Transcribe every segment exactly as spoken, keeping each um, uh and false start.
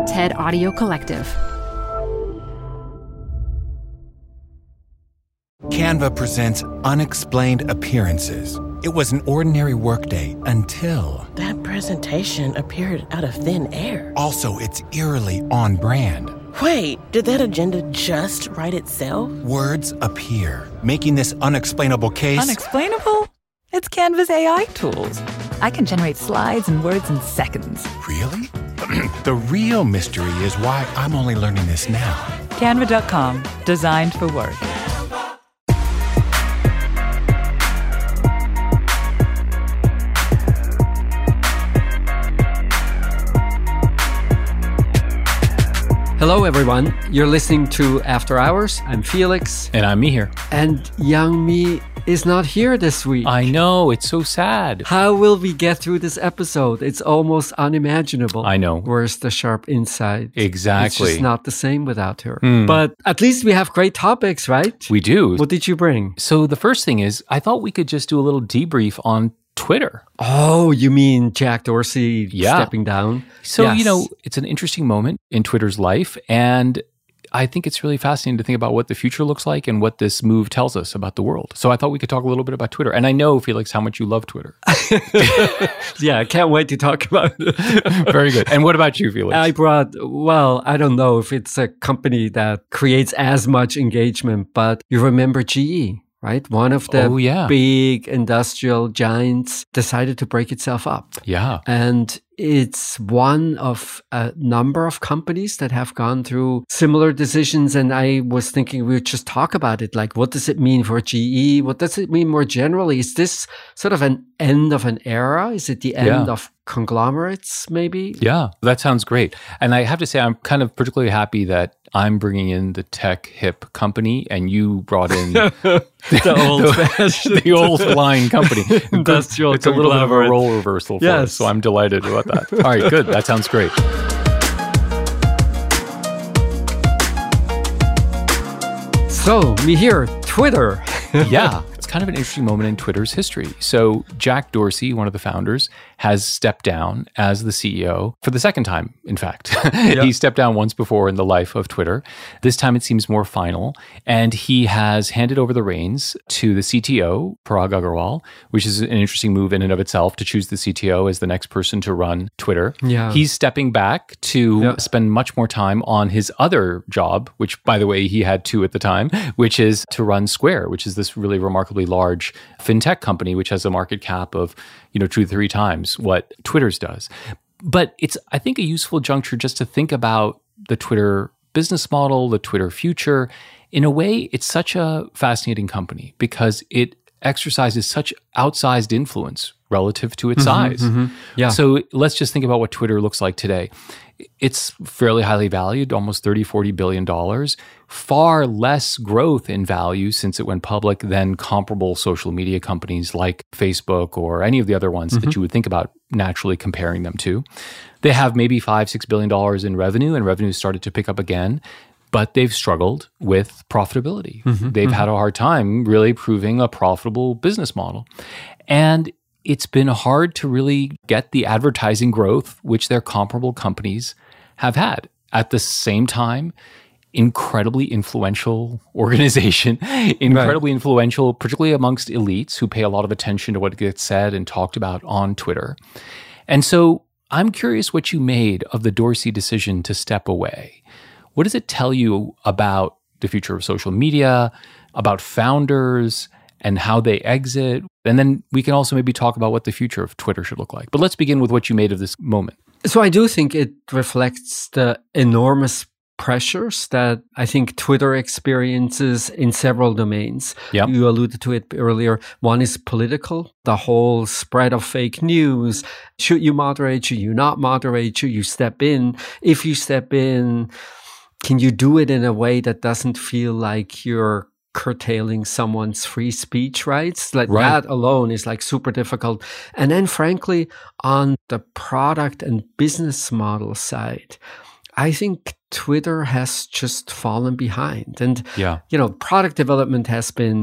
TED Audio Collective. Canva presents Unexplained Appearances. It was an ordinary workday until... That presentation appeared out of thin air. Also, it's eerily on brand. Wait, did that agenda just write itself? Words appear, making this unexplainable case... Unexplainable? It's Canva's A I tools. I can generate slides and words in seconds. Really? The real mystery is why I'm only learning this now. Canva dot com, designed for work. Hello, everyone. You're listening to After Hours. I'm Felix. And I'm Mihir. And young me is not here this week. I know. It's so sad. How will we get through this episode? It's almost unimaginable. I know. Where's the sharp insight? Exactly. It's just not the same without her. Mm. But at least we have great topics, right? We do. What did you bring? So the first thing is, I thought we could just do a little debrief on Twitter. Oh, you mean Jack Dorsey yeah. stepping down? So, yes. you know, it's an interesting moment in Twitter's life. And I think it's really fascinating to think about what the future looks like and what this move tells us about the world. So I thought we could talk a little bit about Twitter. And I know, Felix, how much you love Twitter. Yeah, I can't wait to talk about it. Very good. And what about you, Felix? I brought, well, I don't know if it's a company that creates as much engagement, but you remember G E. Right? One of the oh, yeah. big industrial giants decided to break itself up. Yeah. And it's one of a number of companies that have gone through similar decisions. And I was thinking we would just talk about it. Like, what does it mean for G E? What does it mean more generally? Is this sort of an end of an era? Is it the end yeah. of conglomerates, maybe? Yeah, that sounds great. And I have to say, I'm kind of particularly happy that I'm bringing in the tech hip company and you brought in the old fashioned, the old line company. Industrial It's a little bit of a role reversal for yes. us, so I'm delighted about that. All right, good. That sounds great. So, Mihir, Twitter. Yeah, it's kind of an interesting moment in Twitter's history. So Jack Dorsey, one of the founders, has stepped down as the C E O for the second time, in fact. Yep. He stepped down once before in the life of Twitter. This time it seems more final. And he has handed over the reins to the C T O, Parag Agrawal, which is an interesting move in and of itself to choose the C T O as the next person to run Twitter. Yeah. He's stepping back to yep. spend much more time on his other job, which, by the way, he had two at the time, which is to run Square, which is this really remarkably large fintech company, which has a market cap of, you know, two to three times what Twitter's does. But it's, I think, a useful juncture just to think about the Twitter business model, the Twitter future. In a way, it's such a fascinating company because it exercises such outsized influence relative to its mm-hmm, size. Mm-hmm. Yeah. So let's just think about what Twitter looks like today. It's fairly highly valued, almost thirty, forty billion dollars, far less growth in value since it went public than comparable social media companies like Facebook or any of the other ones mm-hmm. that you would think about naturally comparing them to. They have maybe five, six billion dollars in revenue, and revenue started to pick up again. But they've struggled with profitability. Mm-hmm, they've mm-hmm. had a hard time really proving a profitable business model. And it's been hard to really get the advertising growth which their comparable companies have had. At the same time, incredibly influential organization, incredibly right. influential, particularly amongst elites who pay a lot of attention to what gets said and talked about on Twitter. And so I'm curious what you made of the Dorsey decision to step away. What does it tell you about the future of social media, about founders, and how they exit? And then we can also maybe talk about what the future of Twitter should look like. But let's begin with what you made of this moment. So I do think it reflects the enormous pressures that I think Twitter experiences in several domains. Yep. You alluded to it earlier. One is political, the whole spread of fake news. Should you moderate? Should you not moderate? Should you step in? If you step in, can you do it in a way that doesn't feel like you're curtailing someone's free speech rights? Like right. that alone is like super difficult. And then frankly, on the product and business model side, I think Twitter has just fallen behind. And, yeah. you know, product development has been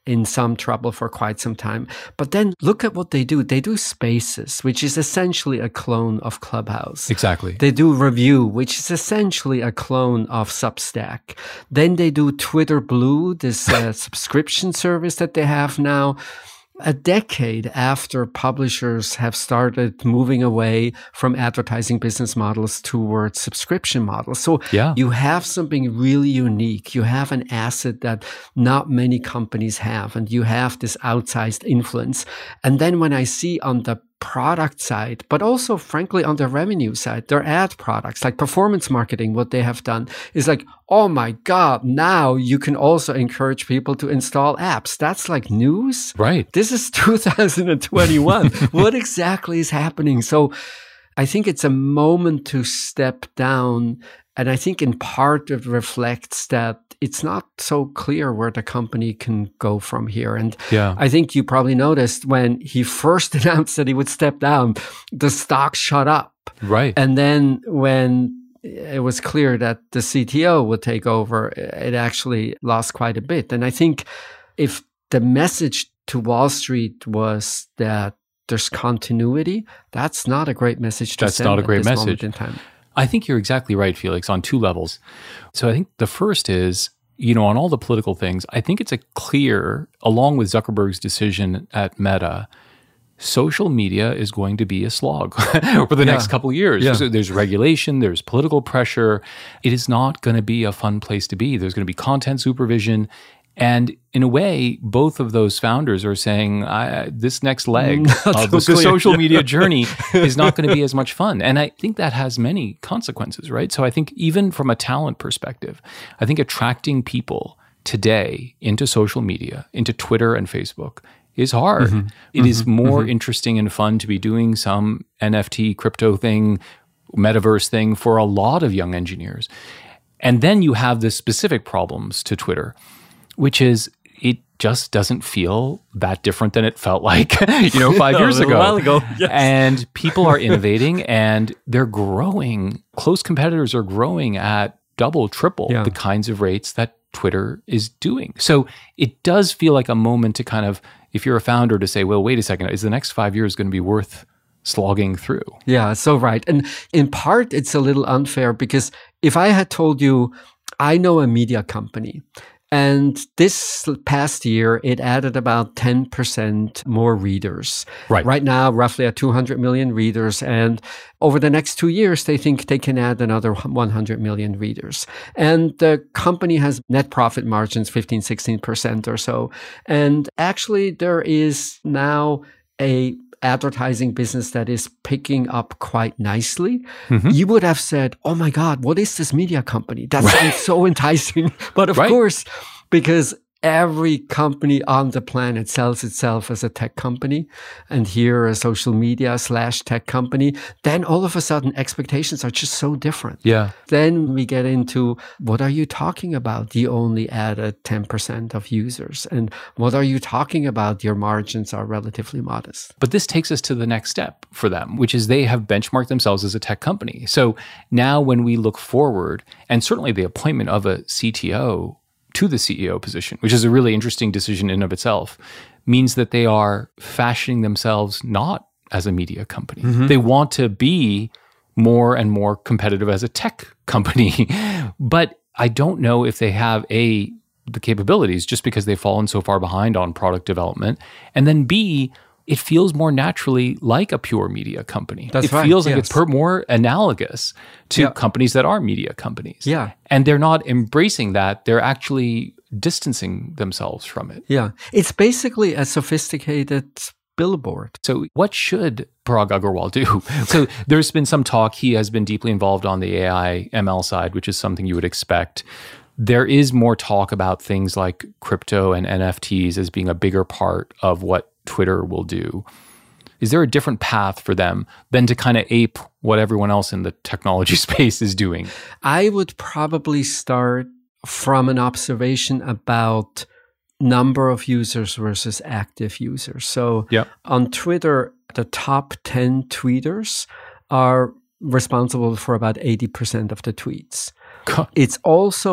in some trouble for quite some time. But then look at what they do. They do Spaces, which is essentially a clone of Clubhouse. Exactly. They do Review, which is essentially a clone of Substack. Then they do Twitter Blue, this uh, subscription service that they have now. A decade after publishers have started moving away from advertising business models towards subscription models. So yeah. you have something really unique. You have an asset that not many companies have, and you have this outsized influence. And then when I see on the product side, but also frankly on the revenue side, their ad products like performance marketing, what they have done is like, oh my God, now you can also encourage people to install apps. That's like news. Right. This is two thousand twenty-one. What exactly is happening? So I think it's a moment to step down. And I think in part it reflects that it's not so clear where the company can go from here. And yeah. I think you probably noticed when he first announced that he would step down, the stock shot up. Right. And then when it was clear that the C T O would take over, it actually lost quite a bit. And I think if the message to Wall Street was that there's continuity, that's not a great message to that's send not a great at this message moment in time. I think you're exactly right, Felix, on two levels. So I think the first is, you know, on all the political things, I think it's a clear, along with Zuckerberg's decision at Meta, social media is going to be a slog for the yeah. next couple of years. Yeah. So there's regulation, there's political pressure. It is not going to be a fun place to be. There's going to be content supervision. And in a way, both of those founders are saying, I, this next leg Not of so the social yeah. media journey is not going to be as much fun. And I think that has many consequences, right? So I think even from a talent perspective, I think attracting people today into social media, into Twitter and Facebook, is hard. Mm-hmm. It mm-hmm. is more mm-hmm. interesting and fun to be doing some N F T crypto thing, metaverse thing for a lot of young engineers. And then you have the specific problems to Twitter, which is it just doesn't feel that different than it felt like, you know, five years ago. A while ago. Yes. And people are innovating and they're growing. Close competitors are growing at double, triple yeah. the kinds of rates that Twitter is doing. So it does feel like a moment to kind of, if you're a founder, to say, well, wait a second, is the next five years going to be worth slogging through? Yeah, so right. And in part, it's a little unfair because if I had told you, I know a media company, and this past year, it added about ten percent more readers. Right. Right now, roughly at two hundred million readers. And over the next two years, they think they can add another one hundred million readers. And the company has net profit margins, fifteen, sixteen percent or so. And actually, there is now a advertising business that is picking up quite nicely. Mm-hmm. You would have said, oh my God, what is this media company? That right. sounds so enticing. But of right. course, because every company on the planet sells itself as a tech company, and here a social media slash tech company, then all of a sudden expectations are just so different. Yeah. Then we get into, what are you talking about? You only added ten percent of users. And what are you talking about? Your margins are relatively modest. But this takes us to the next step for them, which is they have benchmarked themselves as a tech company. So now when we look forward, and certainly the appointment of a C T O to the C E O position, which is a really interesting decision in and of itself, means that they are fashioning themselves not as a media company. Mm-hmm. They want to be more and more competitive as a tech company. But I don't know if they have A, the capabilities, just because they've fallen so far behind on product development, and then B, it feels more naturally like a pure media company. That's it right, feels like yes. it's per- more analogous to yeah. companies that are media companies. Yeah. And they're not embracing that. They're actually distancing themselves from it. Yeah. It's basically a sophisticated billboard. So what should Parag Agrawal do? So there's been some talk. He has been deeply involved on the A I M L side, which is something you would expect. There is more talk about things like crypto and N F Ts as being a bigger part of what Twitter will do. Is there a different path for them than to kind of ape what everyone else in the technology space is doing? I would probably start from an observation about number of users versus active users. So yep. on Twitter, the top ten tweeters are responsible for about eighty percent of the tweets. It's also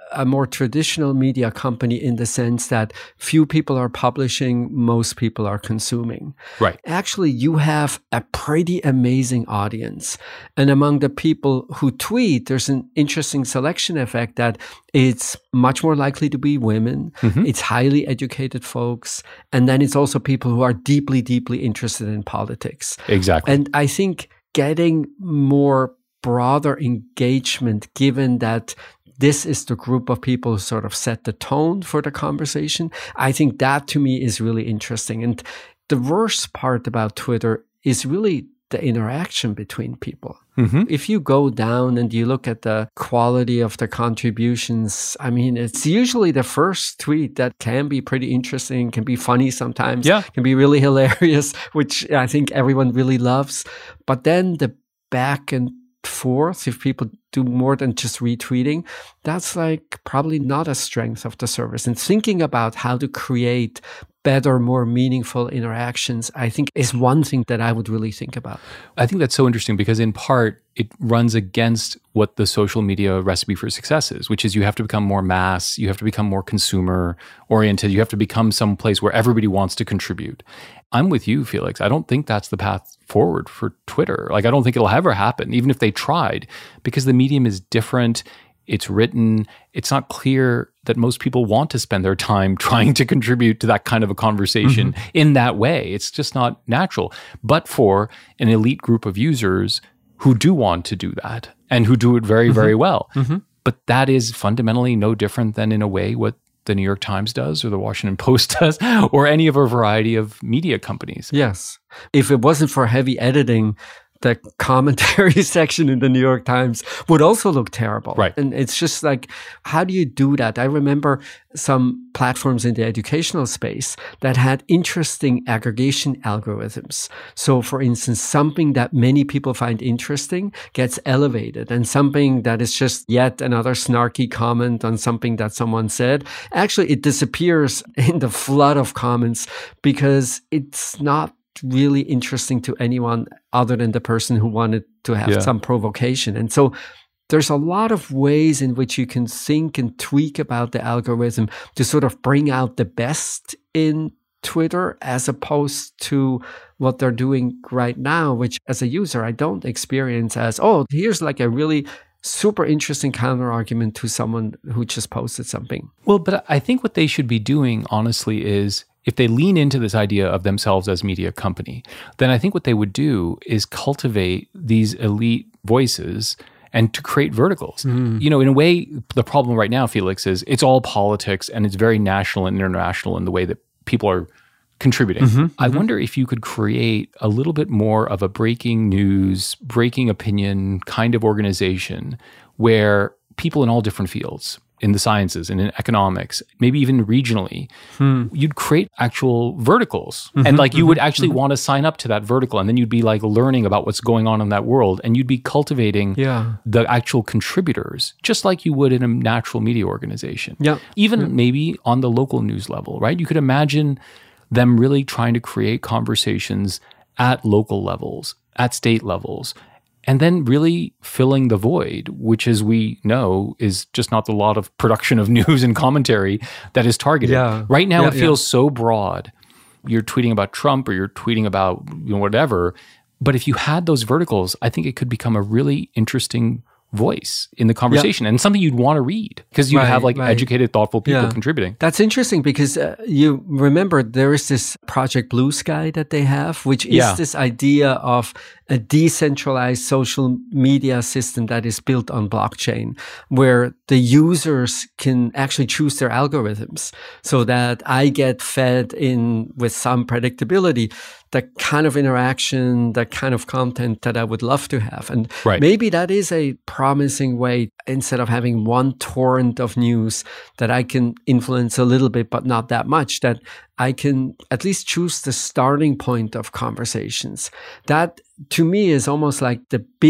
a more traditional media company in the sense that few people are publishing, most people are consuming. Right. Actually, you have a pretty amazing audience. And among the people who tweet, there's an interesting selection effect that it's much more likely to be women. Mm-hmm. It's highly educated folks. And then it's also people who are deeply, deeply interested in politics. Exactly. And I think getting more broader engagement, given that this is the group of people who sort of set the tone for the conversation, I think that to me is really interesting. And the worst part about Twitter is really the interaction between people. Mm-hmm. If you go down and you look at the quality of the contributions, I mean, it's usually the first tweet that can be pretty interesting, can be funny sometimes, yeah. can be really hilarious, which I think everyone really loves. But then the back and forth, if people do more than just retweeting, that's like probably not a strength of the service. And thinking about how to create better, more meaningful interactions, I think is one thing that I would really think about. I think that's so interesting because in part, it runs against what the social media recipe for success is, which is you have to become more mass, you have to become more consumer oriented, you have to become some place where everybody wants to contribute. I'm with you, Felix. I don't think that's the path forward for Twitter. Like, I don't think it'll ever happen, even if they tried, because the medium is different. It's written. It's not clear that most people want to spend their time trying to contribute to that kind of a conversation mm-hmm. in that way. It's just not natural. But for an elite group of users who do want to do that and who do it very, mm-hmm. very well. Mm-hmm. But that is fundamentally no different than, in a way, what the New York Times does or the Washington Post does or any of a variety of media companies. Yes. If it wasn't for heavy editing, the commentary section in the New York Times would also look terrible. Right. And it's just like, how do you do that? I remember some platforms in the educational space that had interesting aggregation algorithms. So for instance, something that many people find interesting gets elevated, and something that is just yet another snarky comment on something that someone said, actually it disappears in the flood of comments because it's not really interesting to anyone other than the person who wanted to have yeah. some provocation. And so there's a lot of ways in which you can think and tweak about the algorithm to sort of bring out the best in Twitter, as opposed to what they're doing right now, which as a user, I don't experience as, oh, here's like a really super interesting counter argument to someone who just posted something. Well, but I think what they should be doing, honestly, is if they lean into this idea of themselves as media company, then I think what they would do is cultivate these elite voices and to create verticals. Mm. You know, in a way, the problem right now, Felix, is it's all politics and it's very national and international in the way that people are contributing. Mm-hmm, I mm-hmm. wonder if you could create a little bit more of a breaking news, breaking opinion kind of organization where people in all different fields, in the sciences and in economics, maybe even regionally, hmm. you'd create actual verticals. Mm-hmm, and like you mm-hmm, would actually mm-hmm. want to sign up to that vertical. And then you'd be like learning about what's going on in that world. And you'd be cultivating yeah. the actual contributors, just like you would in a natural media organization. Yeah. Even yeah. maybe on the local news level, right? You could imagine them really trying to create conversations at local levels, at state levels, and then really filling the void, which, as we know, is just not the lot of production of news and commentary that is targeted. Yeah. Right now, yeah, it feels yeah. so broad. You're tweeting about Trump or you're tweeting about, you know, whatever. But if you had those verticals, I think it could become a really interesting voice in the conversation yeah. and something you'd want to read because you'd right, have like right. educated, thoughtful people yeah. contributing. That's interesting because uh, you remember there is this Project Blue Sky that they have, which is yeah. this idea of a decentralized social media system that is built on blockchain, where the users can actually choose their algorithms so that I get fed in with some predictability the kind of interaction, the kind of content that I would love to have. And right. maybe that is a promising way, instead of having one torrent of news that I can influence a little bit, but not that much, that I can at least choose the starting point of conversations. That, to me, is almost like the biggest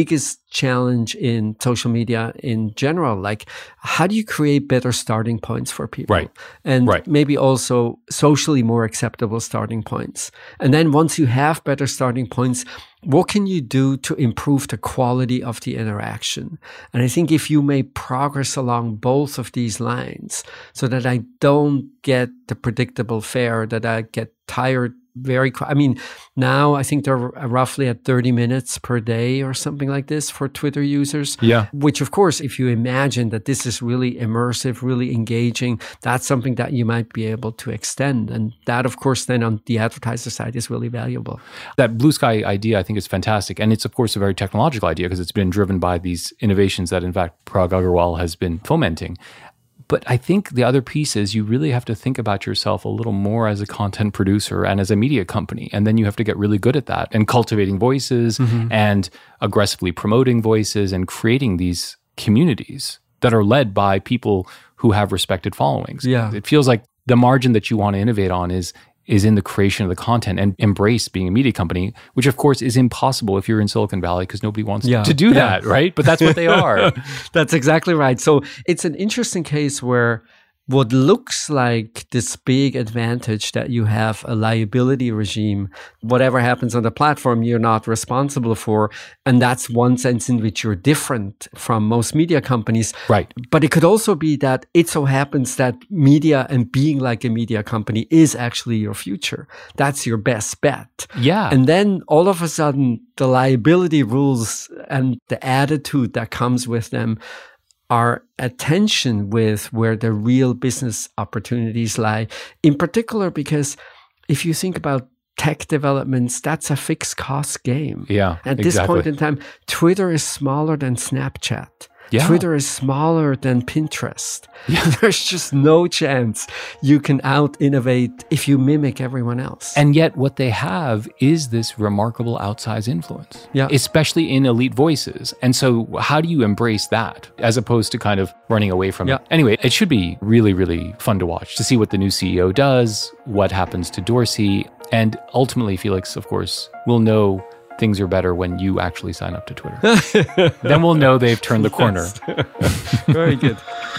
challenge in social media in general. Like, how do you create better starting points for people? Right. And right. maybe also socially more acceptable starting points. And then once you have better starting points, what can you do to improve the quality of the interaction? And I think if you make progress along both of these lines, so that I don't get the predictable fare, that I get tired very, I mean, now I think they're roughly at thirty minutes per day or something like this for Twitter users. Yeah. Which, of course, if you imagine that this is really immersive, really engaging, that's something that you might be able to extend. And that, of course, then on the advertiser side is really valuable. That blue sky idea, I think, is fantastic. And it's, of course, a very technological idea because it's been driven by these innovations that, in fact, Parag Agrawal has been fomenting. But I think the other piece is you really have to think about yourself a little more as a content producer and as a media company. And then you have to get really good at that and cultivating voices mm-hmm. and aggressively promoting voices and creating these communities that are led by people who have respected followings. Yeah. It feels like the margin that you want to innovate on is is in the creation of the content and embrace being a media company, which of course is impossible if you're in Silicon Valley because nobody wants yeah. to do that, yeah. right? But that's what they are. That's exactly right. So it's an interesting case where what looks like this big advantage that you have a liability regime, whatever happens on the platform, you're not responsible for. And that's one sense in which you're different from most media companies. Right. But it could also be that it so happens that media and being like a media company is actually your future. That's your best bet. Yeah. And then all of a sudden, the liability rules and the attitude that comes with them are at tension with where the real business opportunities lie. In particular, because if you think about tech developments, that's a fixed cost game. Yeah, At exactly. this point in time, Twitter is smaller than Snapchat. Yeah. Twitter is smaller than Pinterest. Yeah. There's just no chance you can out-innovate if you mimic everyone else. And yet what they have is this remarkable outsized influence, yeah. especially in elite voices. And so how do you embrace that as opposed to kind of running away from yeah. it? Anyway, it should be really, really fun to watch, to see what the new C E O does, what happens to Dorsey, and ultimately, Felix, of course, will know things are better when you actually sign up to Twitter. Then we'll know they've turned the corner. Yes. Very good.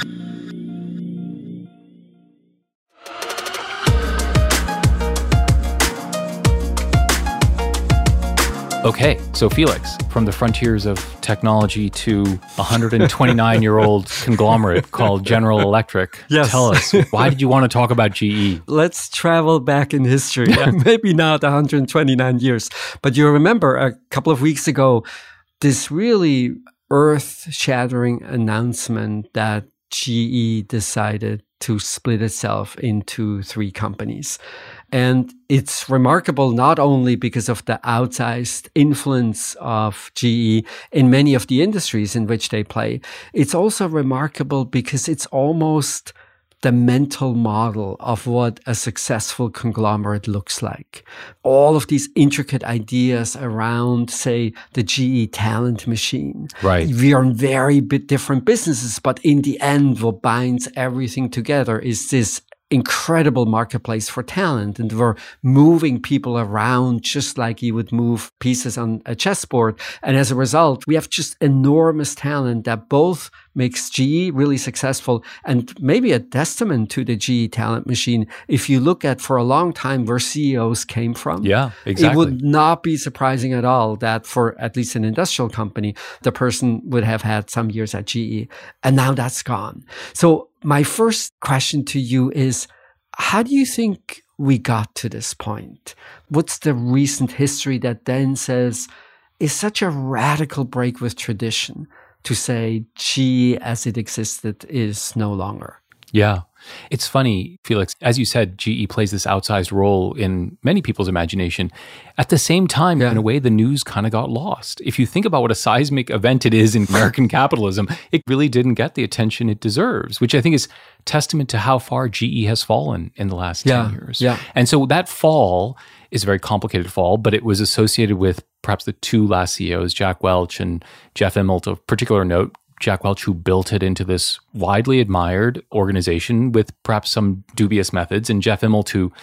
Okay, so Felix, from the frontiers of technology to a one hundred twenty-nine-year-old conglomerate called General Electric, yes. tell us, why did you want to talk about G E? Let's travel back in history. Yeah. Maybe not one hundred twenty-nine years, but you remember a couple of weeks ago, this really earth-shattering announcement that G E decided to split itself into three companies. And it's remarkable not only because of the outsized influence of G E in many of the industries in which they play. It's also remarkable because it's almost the mental model of what a successful conglomerate looks like. All of these intricate ideas around, say, the G E talent machine. Right. We are in very bit different businesses, but in the end, what binds everything together is this incredible marketplace for talent. And we're moving people around just like you would move pieces on a chessboard. And as a result, we have just enormous talent that both makes G E really successful and maybe a testament to the G E talent machine. If you look at for a long time where C E Os came from, yeah, exactly. It would not be surprising at all that for at least an industrial company, the person would have had some years at G E. And now that's gone. So my first question to you is, how do you think we got to this point? What's the recent history that then says is such a radical break with tradition to say G E as it existed is no longer? Yeah. It's funny, Felix, as you said, G E plays this outsized role in many people's imagination. At the same time, yeah. in a way, the news kind of got lost. If you think about what a seismic event it is in American capitalism, it really didn't get the attention it deserves, which I think is testament to how far G E has fallen in the last yeah. ten years. Yeah. And so that fall is a very complicated fall, but it was associated with perhaps the two last C E Os, Jack Welch and Jeff Immelt, of particular note. Jack Welch, who built it into this widely admired organization with perhaps some dubious methods, and Jeff Immelt, who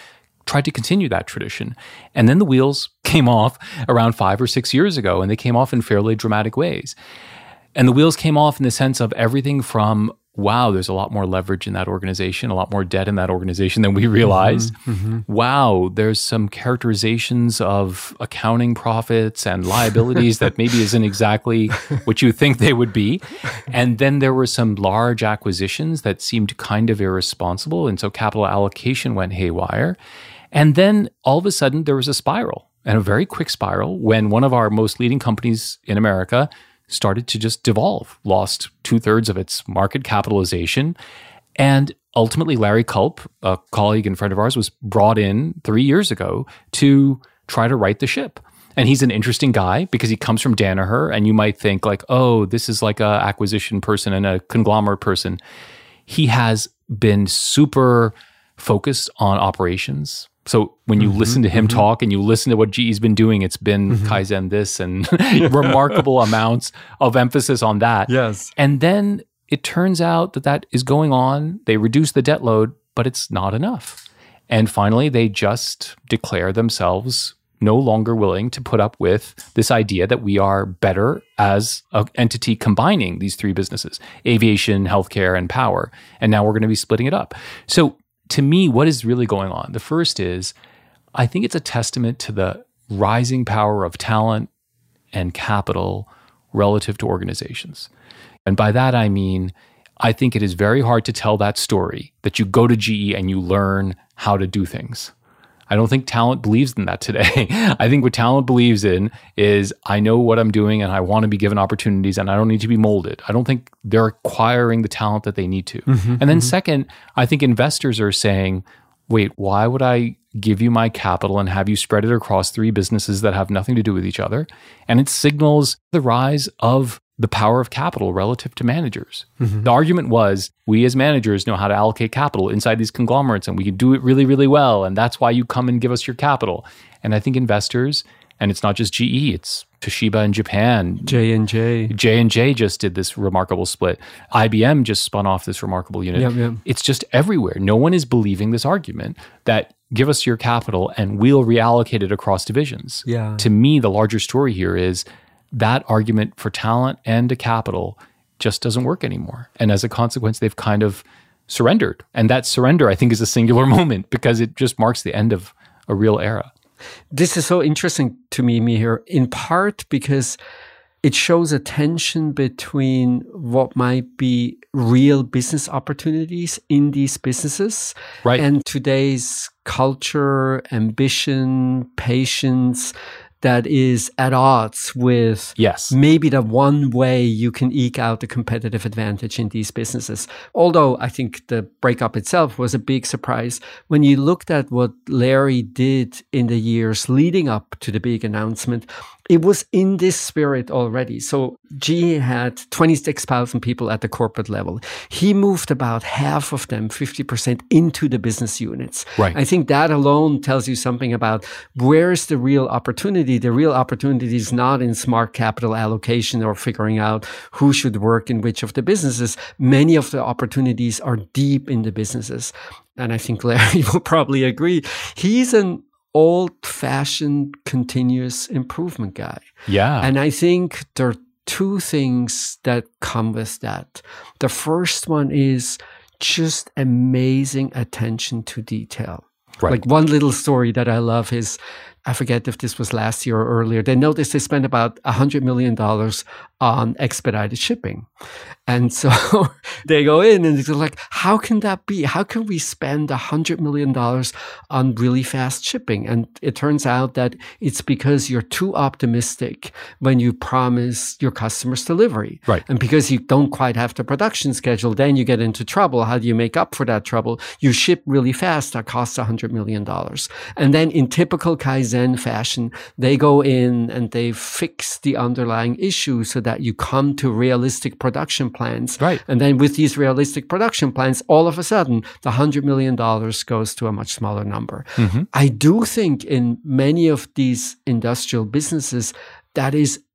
tried to continue that tradition. And then the wheels came off around five or six years ago, and they came off in fairly dramatic ways. And the wheels came off in the sense of everything from, wow, there's a lot more leverage in that organization, a lot more debt in that organization than we realized. Mm-hmm, mm-hmm. Wow, there's some characterizations of accounting profits and liabilities that maybe isn't exactly what you think they would be. And then there were some large acquisitions that seemed kind of irresponsible. And so capital allocation went haywire. And then all of a sudden there was a spiral, and a very quick spiral, when one of our most leading companies in America started to just devolve, lost two-thirds of its market capitalization. And ultimately, Larry Culp, a colleague and friend of ours, was brought in three years ago to try to right the ship. And he's an interesting guy because he comes from Danaher, and you might think like, oh, this is like a acquisition person and a conglomerate person. He has been super focused on operations. So when you mm-hmm, listen to him mm-hmm. talk and you listen to what G E's been doing, it's been mm-hmm. Kaizen this and remarkable amounts of emphasis on that. Yes. And then it turns out that that is going on. They reduce the debt load, but it's not enough. And finally, they just declare themselves no longer willing to put up with this idea that we are better as an entity combining these three businesses, aviation, healthcare, and power. And now we're going to be splitting it up. So to me, what is really going on? The first is, I think it's a testament to the rising power of talent and capital relative to organizations. And by that, I mean, I think it is very hard to tell that story, that you go to G E and you learn how to do things. I don't think talent believes in that today. I think what talent believes in is, I know what I'm doing and I want to be given opportunities and I don't need to be molded. I don't think they're acquiring the talent that they need to. Mm-hmm, and then mm-hmm. second, I think investors are saying, wait, why would I give you my capital and have you spread it across three businesses that have nothing to do with each other? And it signals the rise of the power of capital relative to managers. Mm-hmm. The argument was, we as managers know how to allocate capital inside these conglomerates and we can do it really, really well. And that's why you come and give us your capital. And I think investors, and it's not just G E, it's Toshiba in Japan. J and J. J and J just did this remarkable split. I B M just spun off this remarkable unit. Yep, yep. It's just everywhere. No one is believing this argument that give us your capital and we'll reallocate it across divisions. Yeah. To me, the larger story here is that argument for talent and to capital just doesn't work anymore. And as a consequence, they've kind of surrendered. And that surrender, I think, is a singular moment because it just marks the end of a real era. This is so interesting to me, Mihir, in part because it shows a tension between what might be real business opportunities in these businesses right. and today's culture, ambition, patience, that is at odds with yes. maybe the one way you can eke out the competitive advantage in these businesses. Although I think the breakup itself was a big surprise. When you looked at what Larry did in the years leading up to the big announcement, it was in this spirit already. So G E had twenty-six thousand people at the corporate level. He moved about half of them, fifty percent, into the business units. Right. I think that alone tells you something about where is the real opportunity. The real opportunity is not in smart capital allocation or figuring out who should work in which of the businesses. Many of the opportunities are deep in the businesses. And I think Larry will probably agree. He's an old-fashioned continuous improvement guy. Yeah. And I think there are two things that come with that. The first one is just amazing attention to detail. Right. Like one little story that I love is, I forget if this was last year or earlier, they noticed they spent about one hundred million dollars on expedited shipping. And so they go in and they're like, how can that be? How can we spend one hundred million dollars on really fast shipping? And it turns out that it's because you're too optimistic when you promise your customers delivery. Right. And because you don't quite have the production schedule, then you get into trouble. How do you make up for that trouble? You ship really fast. That costs one hundred million dollars. And then in typical Kaizen fashion, they go in and they fix the underlying issue so that you come to realistic production plans. Right. And then with these realistic production plans, all of a sudden, the one hundred million dollars goes to a much smaller number. Mm-hmm. I do think in many of these industrial businesses, that is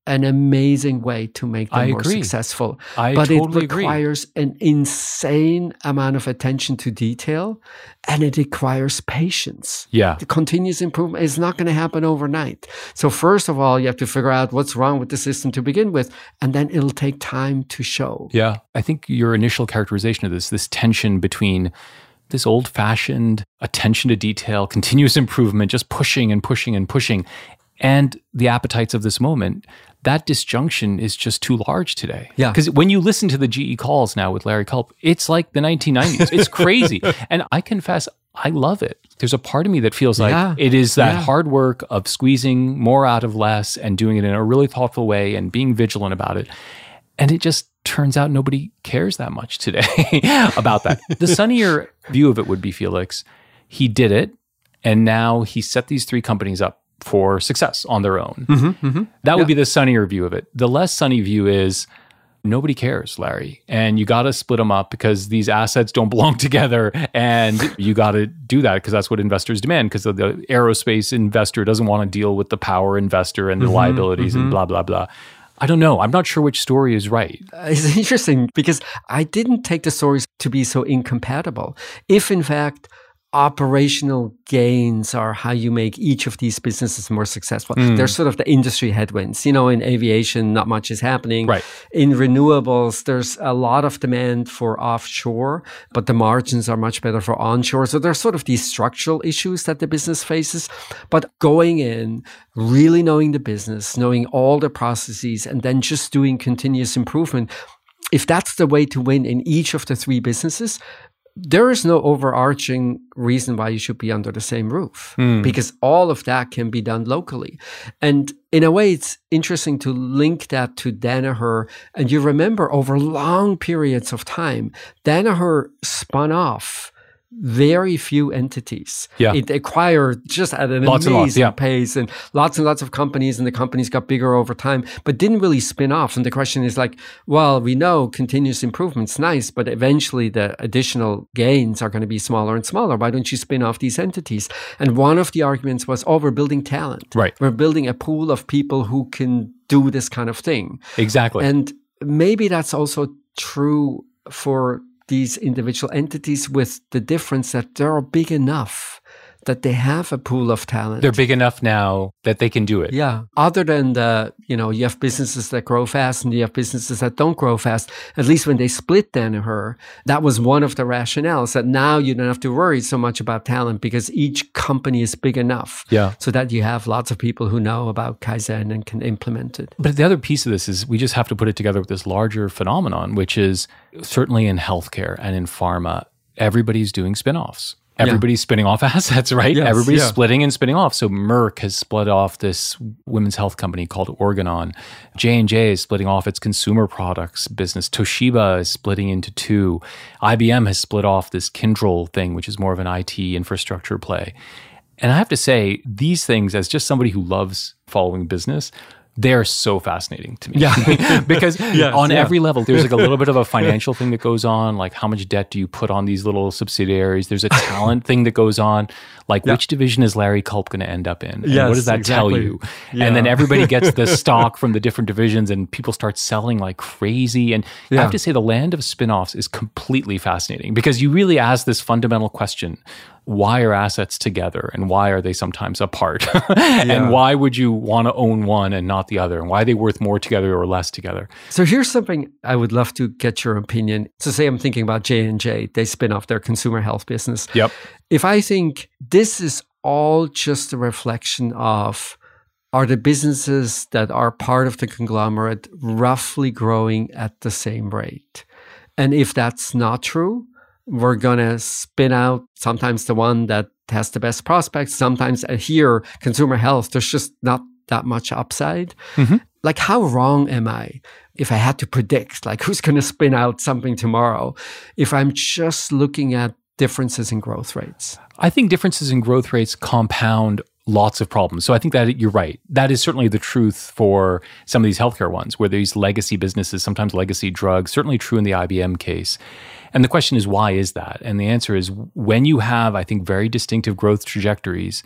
an amazing way to make them I more agree. successful. I but totally it requires agree. an insane amount of attention to detail, and it requires patience. Yeah. The continuous improvement is not going to happen overnight. So first of all, you have to figure out what's wrong with the system to begin with, and then it'll take time to show. Yeah. I think your initial characterization of this, this tension between this old-fashioned attention to detail, continuous improvement, just pushing and pushing and pushing, and the appetites of this moment, that disjunction is just too large today. Yeah. Because when you listen to the G E calls now with Larry Culp, it's like the nineteen nineties. It's crazy. And I confess, I love it. There's a part of me that feels like yeah. it is that yeah. hard work of squeezing more out of less and doing it in a really thoughtful way and being vigilant about it. And it just turns out nobody cares that much today about that. The sunnier view of it would be, Felix, he did it, and now he set these three companies up for success on their own. Mm-hmm, mm-hmm. That would yeah. be the sunnier view of it. The less sunny view is nobody cares, Larry, and you got to split them up because these assets don't belong together, and you got to do that because that's what investors demand, because the aerospace investor doesn't want to deal with the power investor and the mm-hmm, liabilities mm-hmm. and blah, blah, blah. I don't know. I'm not sure which story is right. Uh, it's interesting because I didn't take the stories to be so incompatible. If in fact operational gains are how you make each of these businesses more successful. Mm. There's sort of the industry headwinds. You know, in aviation, not much is happening. Right. In renewables, there's a lot of demand for offshore, but the margins are much better for onshore. So there's sort of these structural issues that the business faces. But going in, really knowing the business, knowing all the processes, and then just doing continuous improvement, if that's the way to win in each of the three businesses, there is no overarching reason why you should be under the same roof mm. because all of that can be done locally. And in a way, it's interesting to link that to Danaher. And you remember over long periods of time, Danaher spun off very few entities. Yeah. It acquired just at an lots amazing and lots, yeah. pace and lots and lots of companies, and the companies got bigger over time, but didn't really spin off. And the question is like, well, we know continuous improvement's nice, but eventually the additional gains are going to be smaller and smaller. Why don't you spin off these entities? And one of the arguments was, oh, we're building talent. Right. We're building a pool of people who can do this kind of thing. Exactly. And maybe that's also true for these individual entities, with the difference that they're big enough that they have a pool of talent. They're big enough now that they can do it. Yeah. Other than the, you know, you have businesses that grow fast and you have businesses that don't grow fast. At least when they split Danaher, that was one of the rationales, that now you don't have to worry so much about talent because each company is big enough. Yeah. So that you have lots of people who know about Kaizen and can implement it. But the other piece of this is we just have to put it together with this larger phenomenon, which is certainly in healthcare and in pharma, everybody's doing spinoffs. Everybody's yeah. spinning off assets, right? Yes, Everybody's yeah. splitting and spinning off. So Merck has split off this women's health company called Organon. J and J is splitting off its consumer products business. Toshiba is splitting into two. I B M has split off this Kyndryl thing, which is more of an I T infrastructure play. And I have to say, these things, as just somebody who loves following business, they're so fascinating to me. Yeah. Because yes, on yeah. every level, there's like a little bit of a financial thing that goes on, like how much debt do you put on these little subsidiaries? There's a talent thing that goes on, like yeah. which division is Larry Culp going to end up in? And yes, what does that exactly. tell you? Yeah. And then everybody gets the stock from the different divisions and people start selling like crazy. And yeah. I have to say the land of spinoffs is completely fascinating because you really ask this fundamental question: why are assets together and why are they sometimes apart? yeah. And why would you want to own one and not the other? And why are they worth more together or less together? So here's something I would love to get your opinion. So say I'm thinking about J and J. They spin off their consumer health business. Yep. If I think this is all just a reflection of, are the businesses that are part of the conglomerate roughly growing at the same rate? And if that's not true, we're going to spin out sometimes the one that has the best prospects. Sometimes here, consumer health, there's just not that much upside. Mm-hmm. Like, how wrong am I if I had to predict, like, who's going to spin out something tomorrow, if I'm just looking at differences in growth rates? I think differences in growth rates compound lots of problems. So I think that you're right. That is certainly the truth for some of these healthcare ones, where these legacy businesses, sometimes legacy drugs, certainly true in the I B M case. And the question is, why is that? And the answer is, when you have, I think, very distinctive growth trajectories,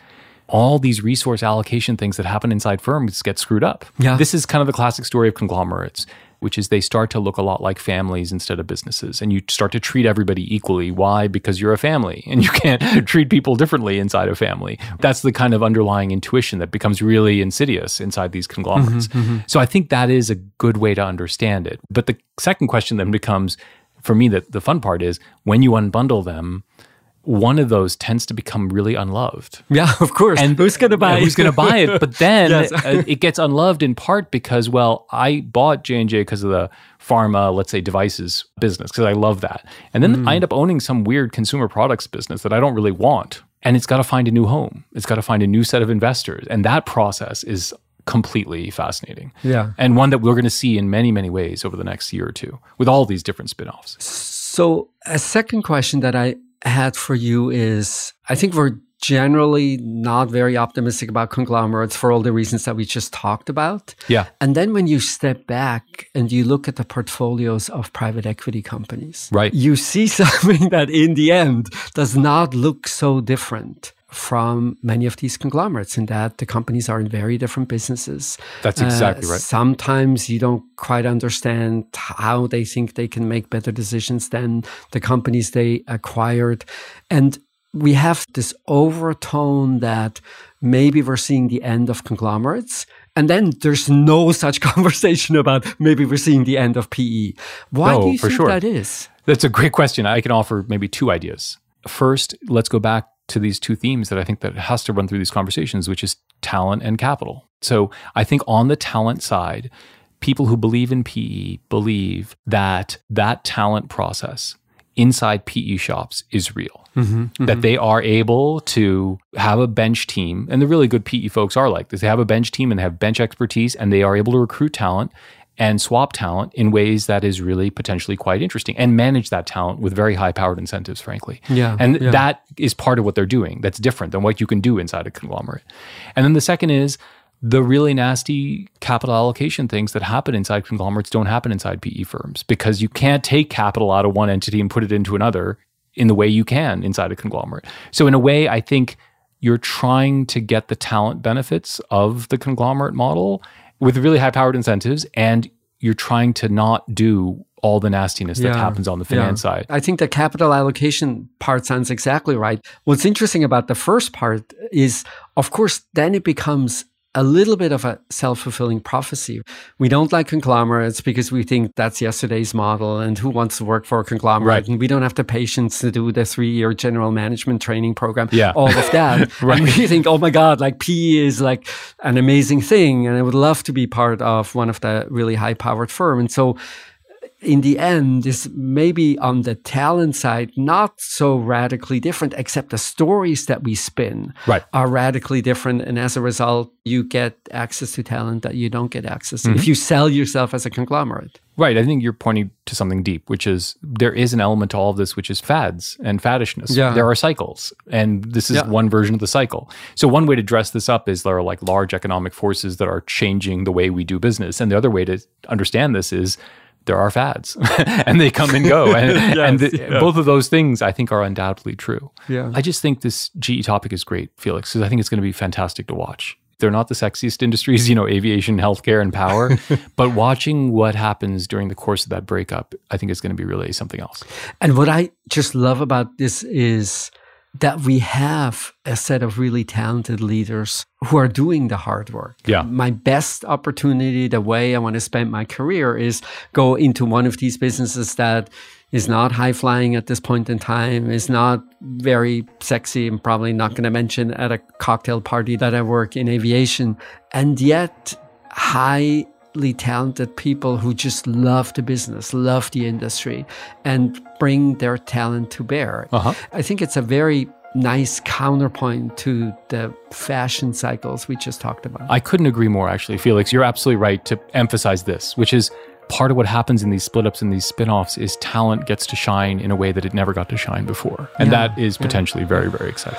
all these resource allocation things that happen inside firms get screwed up. Yeah. This is kind of the classic story of conglomerates, which is they start to look a lot like families instead of businesses. And you start to treat everybody equally. Why? Because you're a family and you can't treat people differently inside a family. That's the kind of underlying intuition that becomes really insidious inside these conglomerates. Mm-hmm, mm-hmm. So I think that is a good way to understand it. But the second question then becomes, for me, that the fun part is when you unbundle them, one of those tends to become really unloved. Yeah, of course. And who's going to buy yeah, it? Who's going to buy it? But then Yes. uh, it gets unloved in part because, well, I bought J and J because of the pharma, let's say, devices business, because I love that. And then mm. I end up owning some weird consumer products business that I don't really want. And it's got to find a new home. It's got to find a new set of investors. And that process is completely fascinating. Yeah. And one that we're going to see in many, many ways over the next year or two with all these different spin-offs. So a second question that I had for you is, I think we're generally not very optimistic about conglomerates for all the reasons that we just talked about. Yeah. And then when you step back and you look at the portfolios of private equity companies, right, you see something that in the end does not look so different from many of these conglomerates, in that the companies are in very different businesses. That's exactly uh, right. Sometimes you don't quite understand how they think they can make better decisions than the companies they acquired. And we have this overtone that maybe we're seeing the end of conglomerates. And then there's no such conversation about maybe we're seeing the end of P E. Why no, do you for think sure. that is? That's a great question. I can offer maybe two ideas. First, let's go back to these two themes that I think that has to run through these conversations, which is talent and capital. So I think on the talent side, people who believe in P E believe that that talent process inside P E shops is real. Mm-hmm, mm-hmm. That they are able to have a bench team, and the really good P E folks are like this. They have a bench team and they have bench expertise, and they are able to recruit talent and swap talent in ways that is really potentially quite interesting, and manage that talent with very high-powered incentives, frankly. Yeah, and yeah. that is part of what they're doing. That's different than what you can do inside a conglomerate. And then the second is the really nasty capital allocation things that happen inside conglomerates don't happen inside P E firms, because you can't take capital out of one entity and put it into another in the way you can inside a conglomerate. So in a way, I think you're trying to get the talent benefits of the conglomerate model with really high-powered incentives, and you're trying to not do all the nastiness that yeah, happens on the finance yeah. side. I think the capital allocation part sounds exactly right. What's interesting about the first part is, of course, then it becomes a little bit of a self-fulfilling prophecy. We don't like conglomerates because we think that's yesterday's model, and who wants to work for a conglomerate? Right. And we don't have the patience to do the three-year general management training program, yeah. all of that. Right. And we think, oh my God, like P E is like an amazing thing, and I would love to be part of one of the really high-powered firm. And so in the end, is maybe on the talent side, not so radically different, except the stories that we spin right. are radically different. And as a result, you get access to talent that you don't get access to Mm-hmm. if you sell yourself as a conglomerate. Right. I think you're pointing to something deep, which is there is an element to all of this, which is fads and faddishness. Yeah. There are cycles, and this is Yeah. one version of the cycle. So one way to dress this up is there are like large economic forces that are changing the way we do business. And the other way to understand this is there are fads and they come and go. And, Yes, and the, yeah. both of those things I think are undoubtedly true. Yeah. I just think this G E topic is great, Felix, because I think it's going to be fantastic to watch. They're not the sexiest industries, you know, aviation, healthcare, and power. But watching what happens during the course of that breakup, I think is going to be really something else. And what I just love about this is that we have a set of really talented leaders who are doing the hard work. Yeah. My best opportunity, the way I want to spend my career, is go into one of these businesses that is not high flying at this point in time, is not very sexy. I'm probably not going to mention at a cocktail party that I work in aviation, and yet highly talented people who just love the business, love the industry, and bring their talent to bear. Uh-huh. I think it's a very nice counterpoint to the fashion cycles we just talked about. I couldn't agree more, actually, Felix. You're absolutely right to emphasize this, which is part of what happens in these split-ups and these spin-offs is talent gets to shine in a way that it never got to shine before. And Yeah, that is potentially yeah. very, very exciting.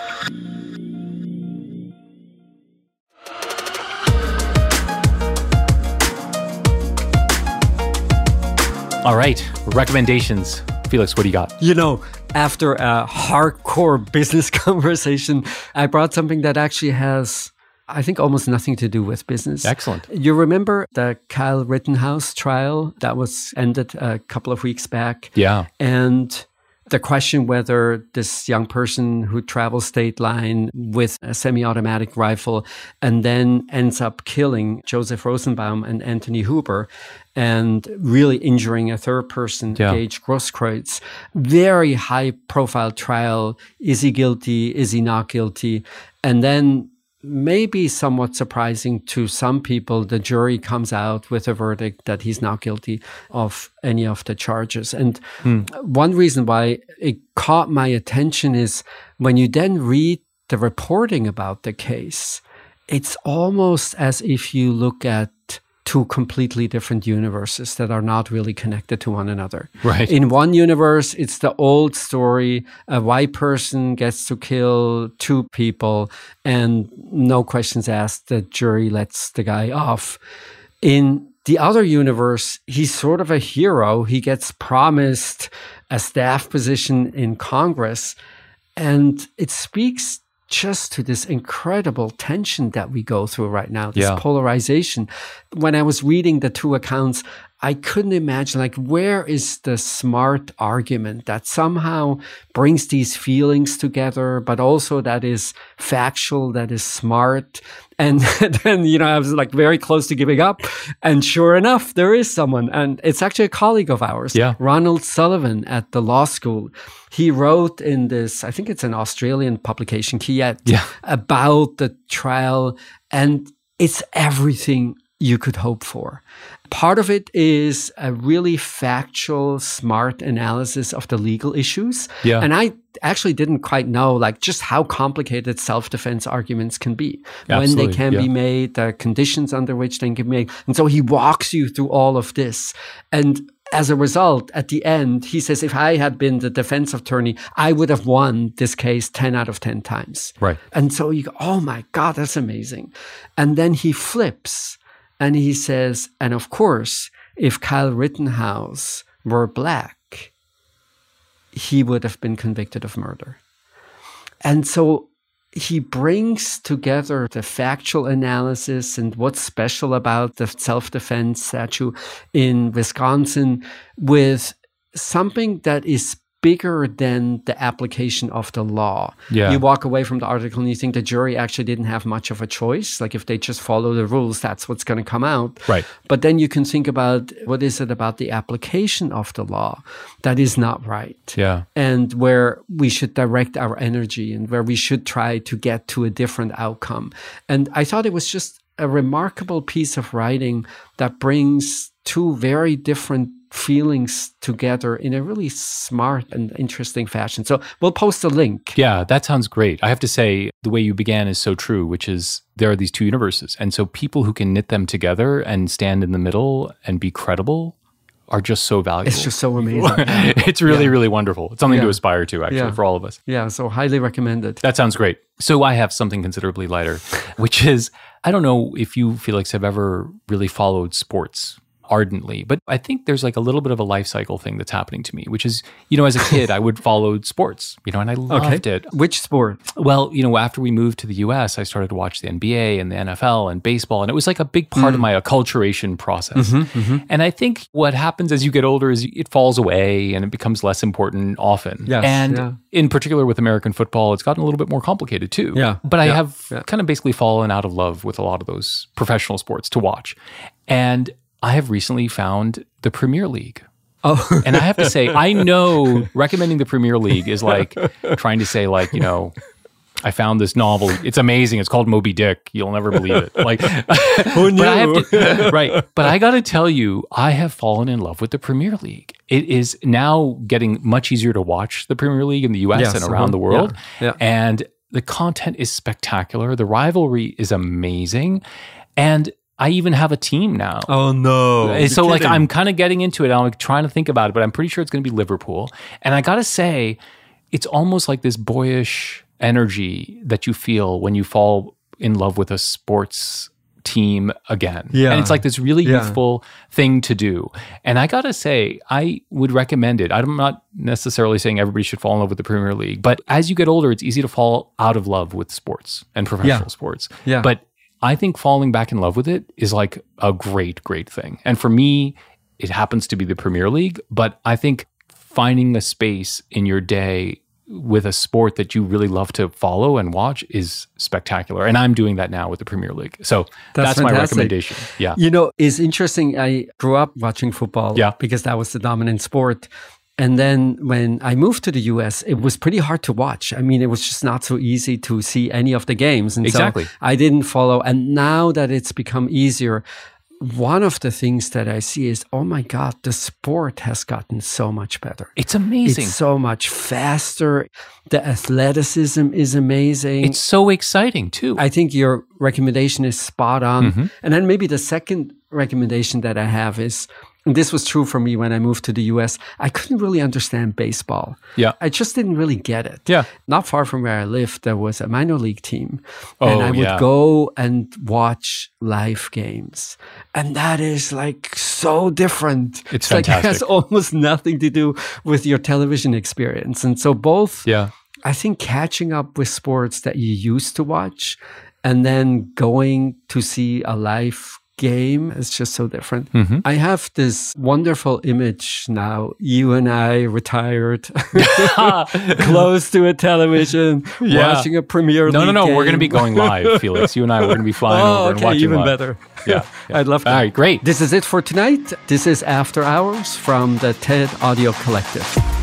All right, recommendations. Felix, what do you got? You know, after a hardcore business conversation, I brought something that actually has, I think, almost nothing to do with business. Excellent. You remember the Kyle Rittenhouse trial that was ended a couple of weeks back? Yeah. And the question whether this young person who travels state line with a semi-automatic rifle and then ends up killing Joseph Rosenbaum and Anthony Huber and really injuring a third person, yeah. Gage Grosskreutz. Very high-profile trial. Is he guilty? Is he not guilty? And then maybe somewhat surprising to some people, the jury comes out with a verdict that he's not guilty of any of the charges. And hmm. one reason why it caught my attention is when you then read the reporting about the case, it's almost as if you look at two completely different universes that are not really connected to one another. Right. In one universe, it's the old story. A white person gets to kill two people and no questions asked. The jury lets the guy off. In the other universe, he's sort of a hero. He gets promised a staff position in Congress. And it speaks just to this incredible tension that we go through right now, this yeah. polarization. When I was reading the two accounts, I couldn't imagine, like, where is the smart argument that somehow brings these feelings together, but also that is factual, that is smart. And then, you know, I was like very close to giving up. And sure enough, there is someone. And it's actually a colleague of ours, yeah. Ronald Sullivan at the law school. He wrote in this, I think it's an Australian publication, Kiet, yeah. about the trial. And it's everything you could hope for. Part of it is a really factual, smart analysis of the legal issues. Yeah. And I actually didn't quite know like just how complicated self-defense arguments can be, Absolutely. when they can yeah. be made, the conditions under which they can be made. And so he walks you through all of this. And as a result, at the end, he says, if I had been the defense attorney, I would have won this case ten out of ten times. Right. And so you go, oh my God, that's amazing. And then he flips. And he says, and of course, if Kyle Rittenhouse were black, he would have been convicted of murder. And so he brings together the factual analysis and what's special about the self-defense statute in Wisconsin with something that is bigger than the application of the law. Yeah. You walk away from the article and you think the jury actually didn't have much of a choice. Like if they just follow the rules, that's what's going to come out. Right. But then you can think about what is it about the application of the law that is not right. Yeah. And where we should direct our energy and where we should try to get to a different outcome. And I thought it was just a remarkable piece of writing that brings two very different feelings together in a really smart and interesting fashion. So we'll post a link. Yeah, that sounds great. I have to say, the way you began is so true, which is there are these two universes. And so people who can knit them together and stand in the middle and be credible are just so valuable. It's just so amazing. It's really, yeah. really wonderful. It's something yeah. to aspire to, actually, yeah. for all of us. Yeah, so highly recommended. That sounds great. So I have something considerably lighter, which is, I don't know if you, Felix, have ever really followed sports ardently, but I think there's like a little bit of a life cycle thing that's happening to me, which is, you know, as a kid, I would follow sports, you know, and I loved okay. it. Which sport? Well, you know, after we moved to the U S, I started to watch the N B A and the N F L and baseball, and it was like a big part mm. of my acculturation process. Mm-hmm, mm-hmm. And I think what happens as you get older is it falls away and it becomes less important often. Yes, and yeah. in particular with American football, it's gotten a little bit more complicated too. Yeah, but I yeah, have yeah. kind of basically fallen out of love with a lot of those professional sports to watch. And I have recently found the Premier League. Oh. And I have to say, I know recommending the Premier League is like trying to say like, you know, I found this novel. It's amazing. It's called Moby Dick. You'll never believe it. Like, who knew? But I have to, right. But I got to tell you, I have fallen in love with the Premier League. It is now getting much easier to watch the Premier League in the U S yes, and around uh-huh. the world. Yeah. Yeah. And the content is spectacular. The rivalry is amazing. And I even have a team now. Oh, no. And so like I'm kind of getting into it. I'm like trying to think about it, but I'm pretty sure it's going to be Liverpool. And I got to say, it's almost like this boyish energy that you feel when you fall in love with a sports team again. Yeah. And it's like this really Yeah. youthful thing to do. And I got to say, I would recommend it. I'm not necessarily saying everybody should fall in love with the Premier League, but as you get older, it's easy to fall out of love with sports and professional Yeah. sports. Yeah. But I think falling back in love with it is like a great, great thing. And for me, it happens to be the Premier League, but I think finding a space in your day with a sport that you really love to follow and watch is spectacular. And I'm doing that now with the Premier League. So That's that's, my fantastic. recommendation. Yeah. You know, it's interesting. I grew up watching football Yeah. because that was the dominant sport. And then when I moved to the U S, it was pretty hard to watch. I mean, it was just not so easy to see any of the games. And Exactly. so I didn't follow. And now that it's become easier, one of the things that I see is, oh my God, the sport has gotten so much better. It's amazing. It's so much faster. The athleticism is amazing. It's so exciting too. I think your recommendation is spot on. Mm-hmm. And then maybe the second recommendation that I have is, and this was true for me when I moved to the U S, I couldn't really understand baseball. Yeah. I just didn't really get it. Yeah. Not far from where I lived, there was a minor league team. Oh, and I would yeah. go and watch live games. And that is like so different. It's like it has fantastic. almost nothing to do with your television experience. And so both, yeah. I think catching up with sports that you used to watch and then going to see a live game is just so different. Mm-hmm. I have this wonderful image now, you and I retired, close to a television, Yeah. watching a Premier No, League no, no. We're going to be game. going live, Felix. You and I, we're going to be flying Oh, over and okay, watching even live. better. Yeah, yeah. I'd love that. All right, great. This is it for tonight. This is After Hours from the TED Audio Collective.